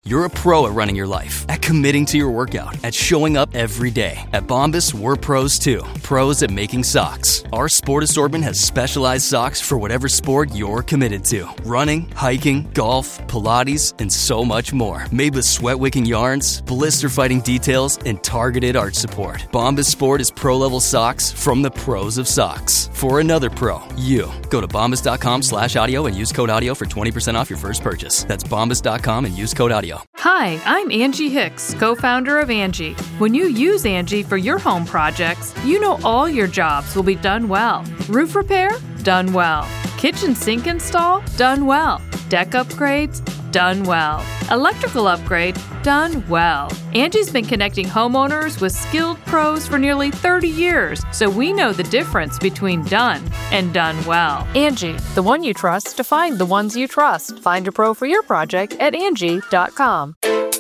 You're a pro at running your life, at committing to your workout, at showing up every day. At Bombas, we're pros too. Pros at making socks. Our sport assortment has specialized socks for whatever sport you're committed to. Running, hiking, golf, Pilates, and so much more. Made with sweat-wicking yarns, blister-fighting details, and targeted arch support. Bombas Sport is pro-level socks from the pros of socks. For another pro, you. Go to bombas.com/audio and use code audio for 20% off your first purchase. That's bombas.com and use code audio. Hi, I'm Angie Hicks, co-founder of Angie. When you use Angie for your home projects, you know all your jobs will be done well. Roof repair? Done well. Kitchen sink install? Done well. Deck upgrades? Done well. Electrical upgrade? Done well. Angie's been connecting homeowners with skilled pros for nearly 30 years, so we know the difference between done and done well. Angie, the one you trust to find the ones you trust. Find a pro for your project at Angie.com.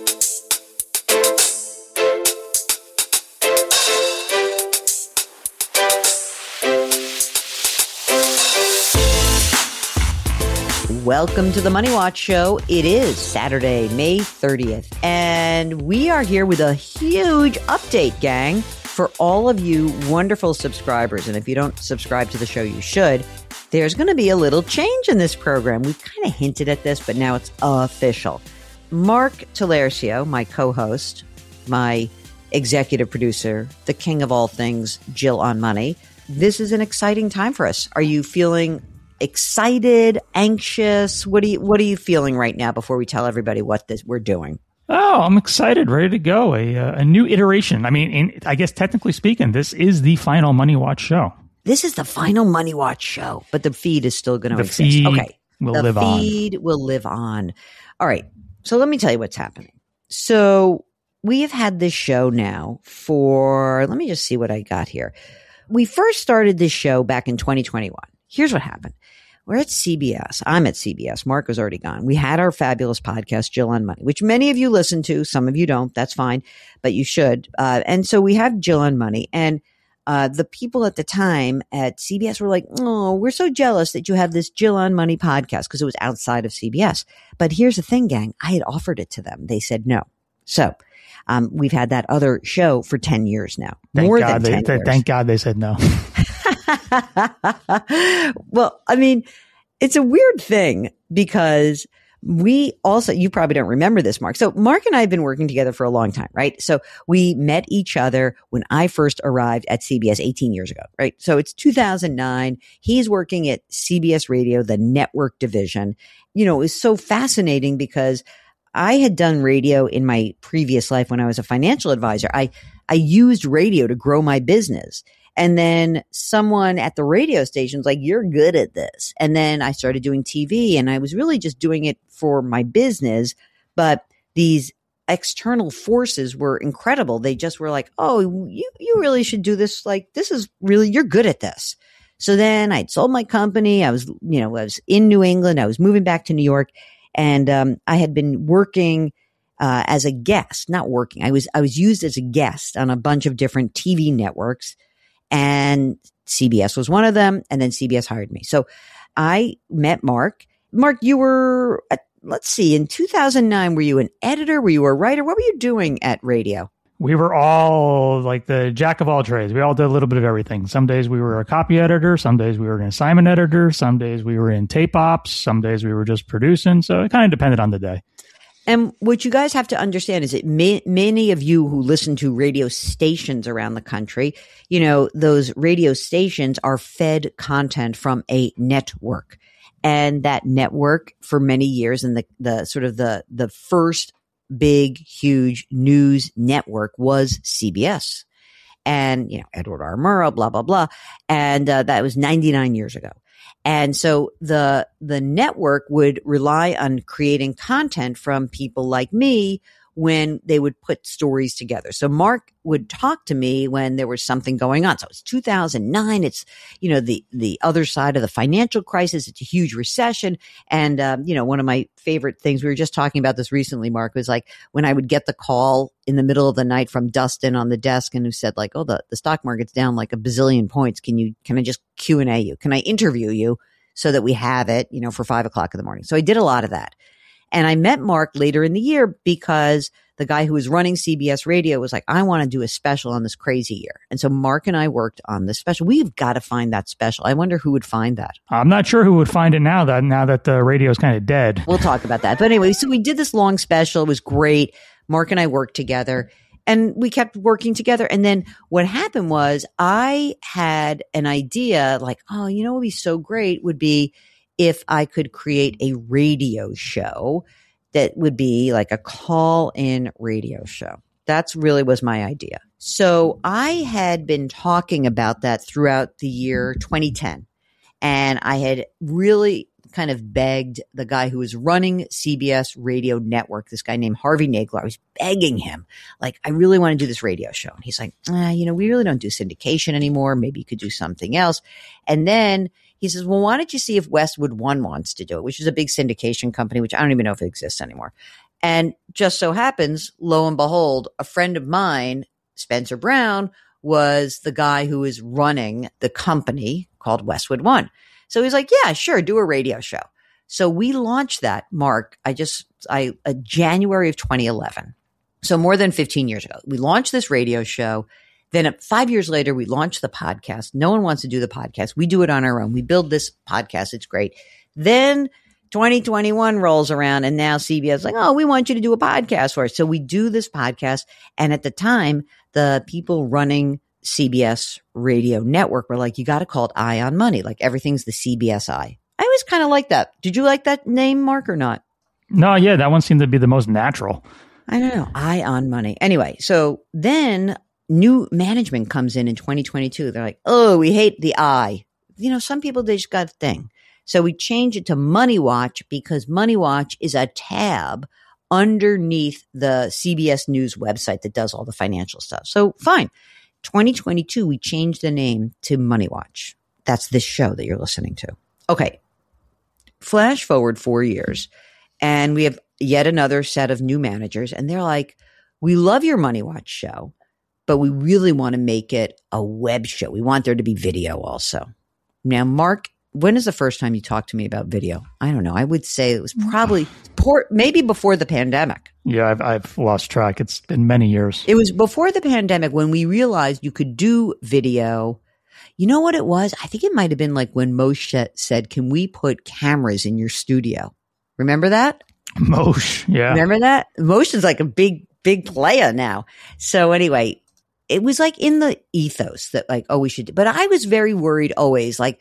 Welcome to the Money Watch Show. It is Saturday, May 30th, and we are here with a huge update, gang, for all of you wonderful subscribers. And if you don't subscribe to the show, you should. There's going to be a little change in this program. We've kind of hinted at this, but now it's official. Mark Talercio, my co-host, my executive producer, the king of all things, Jill on Money. This is an exciting time for us. Are you feeling excited, anxious? What are you feeling right now before we tell everybody what we're doing? Oh, I'm excited, ready to go. A new iteration. I mean, I guess technically speaking, this is the final Money Watch show. This is the final Money Watch show, but the feed is still going to exist. Okay, the feed will live on. All right. So let me tell you what's happening. So we have had this show now let me just see what I got here. We first started this show back in 2021. Here's what happened. We're at CBS. I'm at CBS. Mark was already gone. We had our fabulous podcast, Jill on Money, which many of you listen to. Some of you don't. That's fine, but you should. And so we have Jill on Money. And the people at the time at CBS were like, oh, we're so jealous that you have this Jill on Money podcast, because it was outside of CBS. But here's the thing, gang. I had offered it to them. They said no. So we've had that other show for 10 years now. More than 10 years. Thank God they said no. Well, I mean, it's a weird thing because we also, you probably don't remember this, Mark. So Mark and I have been working together for a long time, right? So we met each other when I first arrived at CBS 18 years ago, right? So it's 2009. He's working at CBS Radio, the network division. You know, it was so fascinating because I had done radio in my previous life when I was a financial advisor. I used radio to grow my business. And then someone at the radio station was like, you're good at this. And then I started doing TV, and I was really just doing it for my business. But these external forces were incredible. They just were like, oh, you really should do this. Like, this is really, you're good at this. So then I'd sold my company. I was in New England. I was moving back to New York, and I had been working as a guest, not working. I was used as a guest on a bunch of different TV networks. And CBS was one of them. And then CBS hired me. So I met Mark. Mark, you were, let's see, in 2009, were you an editor? Were you a writer? What were you doing at radio? We were all like the jack of all trades. We all did a little bit of everything. Some days we were a copy editor. Some days we were an assignment editor. Some days we were in tape ops. Some days we were just producing. So it kind of depended on the day. And what you guys have to understand is that many of you who listen to radio stations around the country, you know, those radio stations are fed content from a network. And that network for many years, and the sort of the first big, huge news network was CBS. And, you know, Edward R. Murrow, blah, blah, blah. And that was 99 years ago. And so the network would rely on creating content from people like me when they would put stories together. So Mark would talk to me when there was something going on. So it's 2009. It's, you know, the other side of the financial crisis. It's a huge recession. And, you know, one of my favorite things, we were just talking about this recently, Mark, was like when I would get the call in the middle of the night from Dustin on the desk and who said like, oh, the stock market's down like a bazillion points. Can I just Q&A you? Can I interview you so that we have it, you know, for 5 o'clock in the morning? So I did a lot of that. And I met Mark later in the year because the guy who was running CBS Radio was like, I want to do a special on this crazy year. And so Mark and I worked on this special. We've got to find that special. I wonder who would find that. I'm not sure who would find it now that the radio is kind of dead. We'll talk about that. But anyway, so we did this long special. It was great. Mark and I worked together and we kept working together. And then what happened was I had an idea like, oh, you know what would be so great would be if I could create a radio show that would be like a call-in radio show. That's really was my idea. So I had been talking about that throughout the year 2010. And I had really kind of begged the guy who was running CBS Radio Network, this guy named Harvey Nagler. I was begging him, like, I really want to do this radio show. And he's like, we really don't do syndication anymore. Maybe you could do something else. And then he says, well, why don't you see if Westwood One wants to do it, which is a big syndication company, which I don't even know if it exists anymore. And just so happens, lo and behold, a friend of mine, Spencer Brown, was the guy who is running the company called Westwood One. So he's like, yeah, sure, do a radio show. So we launched that, Mark, January of 2011. So more than 15 years ago, we launched this radio show. Then 5 years later, we launched the podcast. No one wants to do the podcast. We do it on our own. We build this podcast. It's great. Then 2021 rolls around and now CBS is like, oh, we want you to do a podcast for us. So we do this podcast. And at the time, the people running CBS Radio Network were like, you got to call it Eye on Money. Like everything's the CBS Eye. I always kind of like that. Did you like that name, Mark, or not? No, yeah, that one seemed to be the most natural. I don't know. Eye on Money. Anyway, so then new management comes in 2022. They're like, oh, we hate the I. Some people, they just got a thing. So we changed it to Money Watch because Money Watch is a tab underneath the CBS News website that does all the financial stuff. So fine. 2022, we changed the name to Money Watch. That's this show that you're listening to. Okay. Flash forward 4 years and we have yet another set of new managers. And they're like, we love your Money Watch show, but we really want to make it a web show. We want there to be video also. Now, Mark, when is the first time you talked to me about video? I don't know. I would say it was probably maybe before the pandemic. Yeah, I've lost track. It's been many years. It was before the pandemic when we realized you could do video. You know what it was? I think it might have been like when Moshe said, can we put cameras in your studio? Remember that? Moshe, yeah. Remember that? Moshe is like a big player now. So anyway, it was like in the ethos that like, oh, we should do. But I was very worried always like,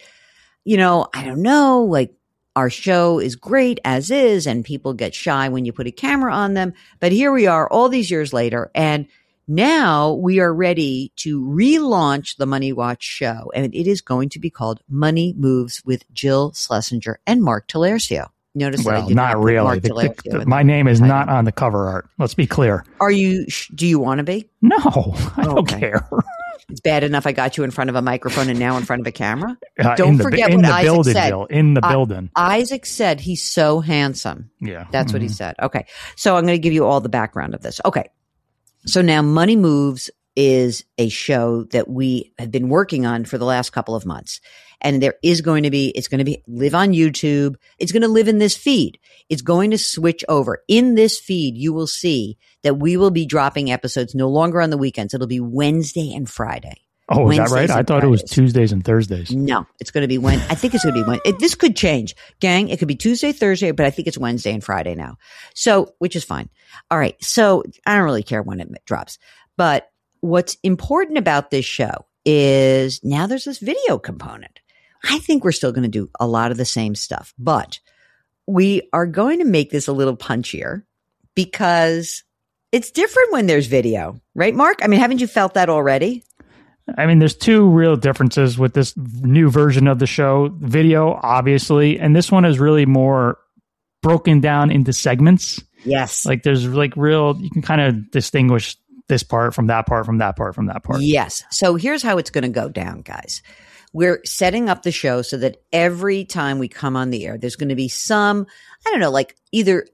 I don't know, like our show is great as is and people get shy when you put a camera on them. But here we are all these years later. And now we are ready to relaunch the Money Watch show. And it is going to be called Money Moves with Jill Schlesinger and Mark Talercio. Notice that I did not really. My name is not on the cover art. Let's be clear. Do you want to be? No, I don't care. It's bad enough I got you in front of a microphone and now in front of a camera. Don't forget what Isaac said. In the building. Isaac said he's so handsome. Yeah. That's what he said. Okay. So I'm going to give you all the background of this. Okay. So now Money Moves is a show that we have been working on for the last couple of months. And it's going to live on YouTube. It's going to live in this feed. It's going to switch over. In this feed, you will see that we will be dropping episodes no longer on the weekends. It'll be Wednesday and Friday. Oh, is that right? I thought it was Tuesdays and Thursdays. No, it's going to be I think it's going to be Wednesday. This could change. Gang, it could be Tuesday, Thursday, but I think it's Wednesday and Friday now. So, which is fine. All right. So I don't really care when it drops. But what's important about this show is now there's this video component. I think we're still going to do a lot of the same stuff, but we are going to make this a little punchier because it's different when there's video, right, Mark? I mean, haven't you felt that already? I mean, there's two real differences with this new version of the show. Video, obviously, and this one is really more broken down into segments. Yes. Like there's like you can kind of distinguish this part from that part, from that part, from that part. Yes. So here's how it's going to go down, guys. We're setting up the show so that every time we come on the air, there's going to be some, I don't know, like either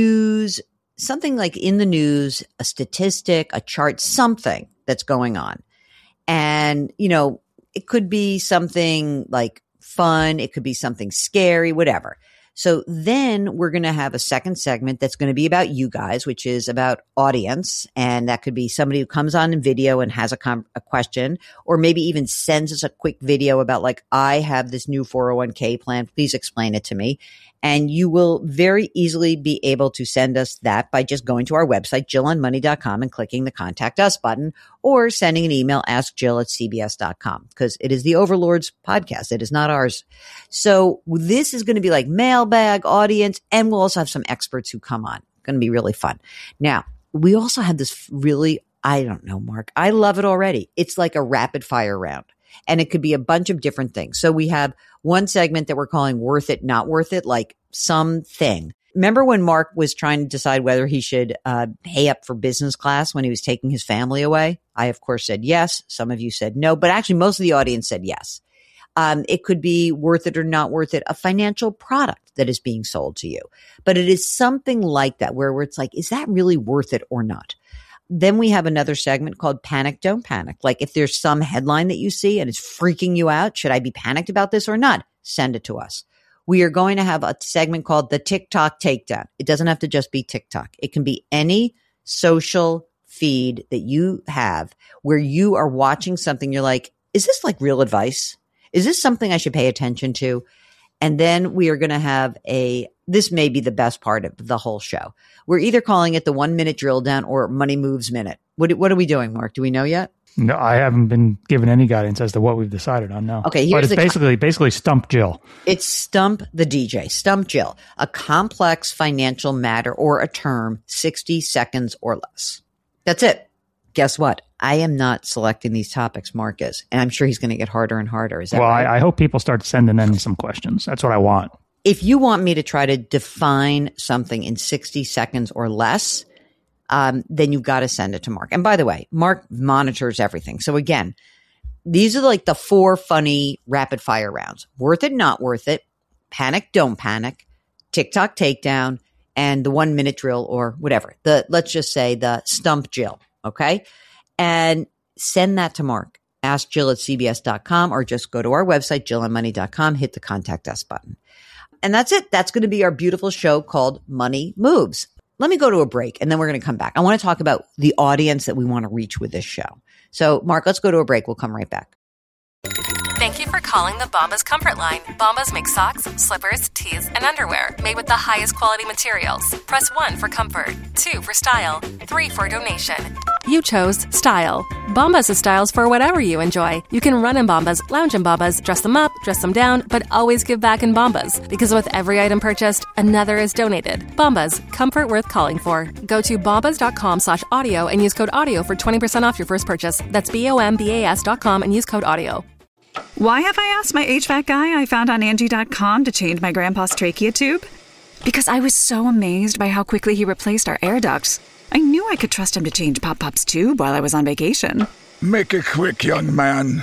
something like in the news, a statistic, a chart, something that's going on. And, it could be something like fun. It could be something scary, whatever. So then we're going to have a second segment that's going to be about you guys, which is about audience. And that could be somebody who comes on in video and has a question, or maybe even sends us a quick video about like, I have this new 401k plan. Please explain it to me. And you will very easily be able to send us that by just going to our website, JillOnMoney.com, and clicking the contact us button, or sending an email, askjill@cbs.com, because it is the Overlords podcast. It is not ours. So this is going to be like mailbag audience, and we'll also have some experts who come on. Going to be really fun. Now, we also have this really, I don't know, Mark, I love it already. It's like a rapid fire round. And it could be a bunch of different things. So we have one segment that we're calling worth it, not worth it, like something. Remember when Mark was trying to decide whether he should pay up for business class when he was taking his family away? I, of course, said yes. Some of you said no, but actually most of the audience said yes. It could be worth it or not worth it, a financial product that is being sold to you. But it is something like that where it's like, is that really worth it or not? Then we have another segment called Panic, Don't Panic. Like if there's some headline that you see and it's freaking you out, should I be panicked about this or not? Send it to us. We are going to have a segment called the TikTok Takedown. It doesn't have to just be TikTok. It can be any social feed that you have where you are watching something. You're like, is this like real advice? Is this something I should pay attention to? And then we are going to have this may be the best part of the whole show. We're either calling it the 1 minute drill down or Money Moves Minute. What are we doing, Mark? Do we know yet? No, I haven't been given any guidance as to what we've decided on now. Okay, but it's basically Stump Jill. It's Stump the DJ, Stump Jill, a complex financial matter or a term, 60 seconds or less. That's it. Guess what? I am not selecting these topics, Mark is, and I'm sure he's going to get harder and harder. Is that right? I hope people start sending in some questions. That's what I want. If you want me to try to define something in 60 seconds or less, then you've got to send it to Mark. And by the way, Mark monitors everything. So again, these are like the 4 funny rapid fire rounds. Worth it, not worth it. Panic, don't panic. TikTok takedown, and the 1 minute drill or whatever. Let's just say the Stump Jill. Okay. And send that to Mark. Ask Jill@cbs.com, or just go to our website, JillOnMoney.com, hit the contact us button. And that's it. That's going to be our beautiful show called Money Moves. Let me go to a break and then we're going to come back. I want to talk about the audience that we want to reach with this show. So, Mark, let's go to a break. We'll come right back. Thank you for calling the Bombas Comfort Line. Bombas make socks, slippers, tees, and underwear made with the highest quality materials. Press 1 for comfort, 2 for style, 3 for donation. You chose style. Bombas has styles for whatever you enjoy. You can run in Bombas, lounge in Bombas, dress them up, dress them down, but always give back in Bombas. Because with every item purchased, another is donated. Bombas, comfort worth calling for. Go to bombas.com/audio and use code AUDIO for 20% off your first purchase. That's BOMBAS.com and use code AUDIO. Why have I asked my HVAC guy I found on Angie.com to change my grandpa's trachea tube? Because I was so amazed by how quickly he replaced our air ducts. I knew I could trust him to change Pop-Pop's tube while I was on vacation. Make it quick, young man.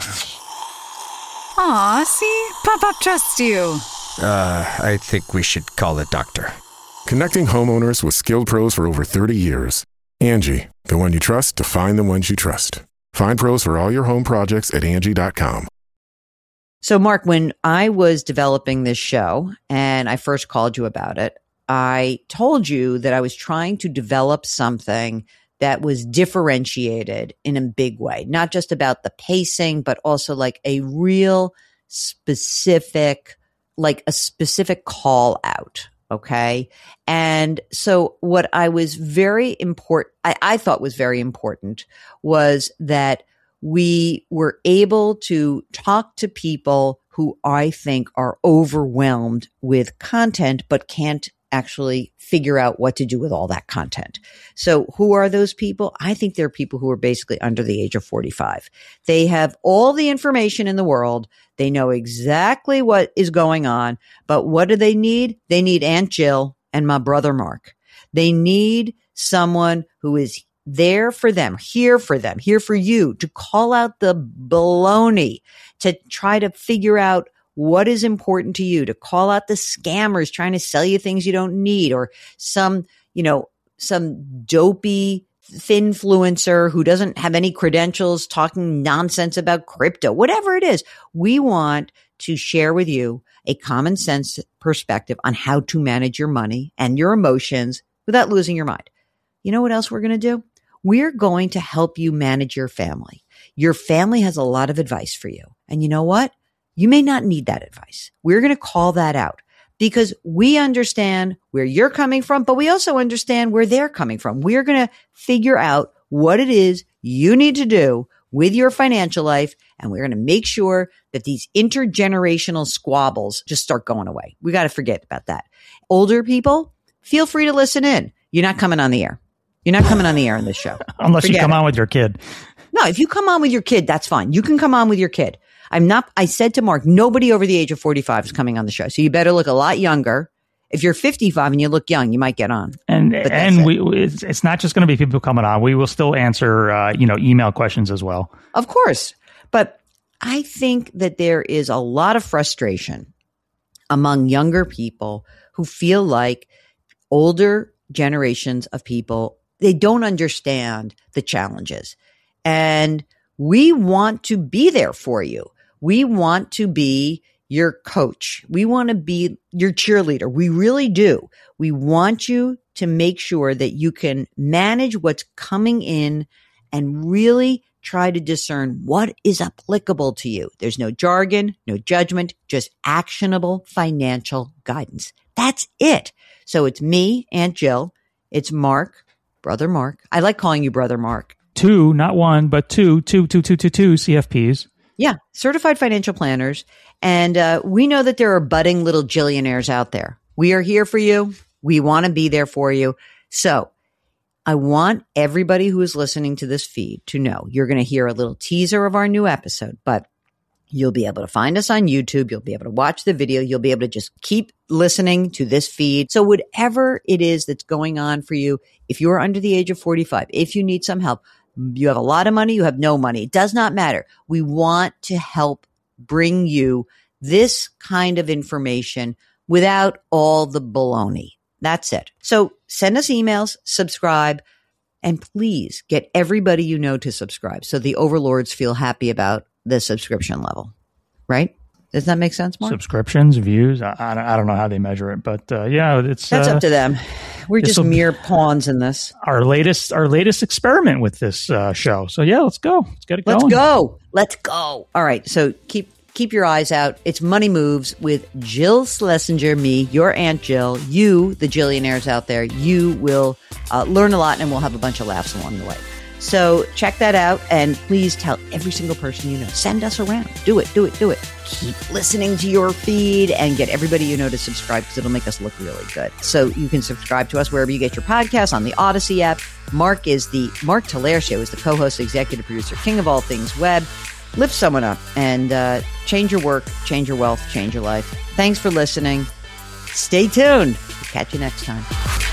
Aw, see? Pop-Pop trusts you. I think we should call a doctor. Connecting homeowners with skilled pros for over 30 years. Angie, the one you trust to find the ones you trust. Find pros for all your home projects at Angie.com. So, Mark, when I was developing this show and I first called you about it, I told you that I was trying to develop something that was differentiated in a big way, not just about the pacing, but also like a real specific, like a specific call out. Okay. And so what I was very important, I thought was very important was that we were able to talk to people who I think are overwhelmed with content, but can't actually figure out what to do with all that content. So who are those people? I think they're people who are basically under the age of 45. They have all the information in the world. They know exactly what is going on, but what do they need? They need Aunt Jill and my brother Mark. They need someone who is there for them, here for you, to call out the baloney, to try to figure out what is important to you, to call out the scammers trying to sell you things you don't need, or some dopey finfluencer who doesn't have any credentials talking nonsense about crypto, whatever it is. We want to share with you a common sense perspective on how to manage your money and your emotions without losing your mind. You know what else we're going to do? We're going to help you manage your family. Your family has a lot of advice for you. And you know what? You may not need that advice. We're going to call that out because we understand where you're coming from, but we also understand where they're coming from. We're going to figure out what it is you need to do with your financial life. And we're going to make sure that these intergenerational squabbles just start going away. We got to forget about that. Older people, feel free to listen in. You're not coming on the air. You're not coming on the air in this show. Unless you come on with your kid. No, if you come on with your kid, that's fine. You can come on with your kid. I said to Mark, nobody over the age of 45 is coming on the show. So you better look a lot younger. If you're 55 and you look young, you might get on. It's not just going to be people coming on. We will still answer, email questions as well. Of course. But I think that there is a lot of frustration among younger people who feel like older generations of people, they don't understand the challenges. And we want to be there for you. We want to be your coach. We want to be your cheerleader. We really do. We want you to make sure that you can manage what's coming in and really try to discern what is applicable to you. There's no jargon, no judgment, just actionable financial guidance. That's it. So it's me, Aunt Jill. It's Mark, Brother Mark. I like calling you Brother Mark. 2, not 1, but 2 CFPs. Yeah, certified financial planners. And we know that there are budding little Jillionaires out there. We are here for you. We want to be there for you. So I want everybody who is listening to this feed to know you're going to hear a little teaser of our new episode, but you'll be able to find us on YouTube. You'll be able to watch the video. You'll be able to just keep listening to this feed. So whatever it is that's going on for you, if you are under the age of 45, if you need some help, you have a lot of money, you have no money. It does not matter. We want to help bring you this kind of information without all the baloney. That's it. So send us emails, subscribe, and please get everybody you know to subscribe so the overlords feel happy about the subscription level. Right? Does that make sense, Mark? Subscriptions, views. I don't know how they measure it, but that's up to them. We're just mere pawns in this. Our latest experiment with this show. So yeah, let's go. Let's get it going. Let's go. All right. So keep your eyes out. It's Money Moves with Jill Schlesinger, me, your Aunt Jill, you, the Jillionaires out there. You will learn a lot, and we'll have a bunch of laughs along the way. So check that out, and please tell every single person you know. Send us around. Do it. Keep listening to your feed and get everybody you know to subscribe because it'll make us look really good. So you can subscribe to us wherever you get your podcasts, on the Odyssey app. Mark Talercio is the co-host, executive producer, king of all things web. Lift someone up and change your work, change your wealth, change your life. Thanks for listening. Stay tuned. We'll catch you next time.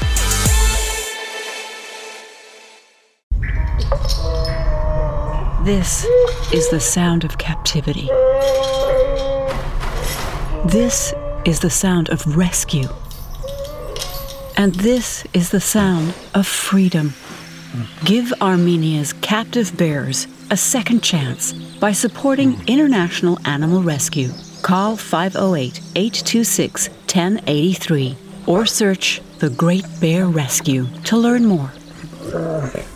This is the sound of captivity. This is the sound of rescue. And this is the sound of freedom. Give Armenia's captive bears a second chance by supporting International Animal Rescue. Call 508-826-1083 or search The Great Bear Rescue to learn more.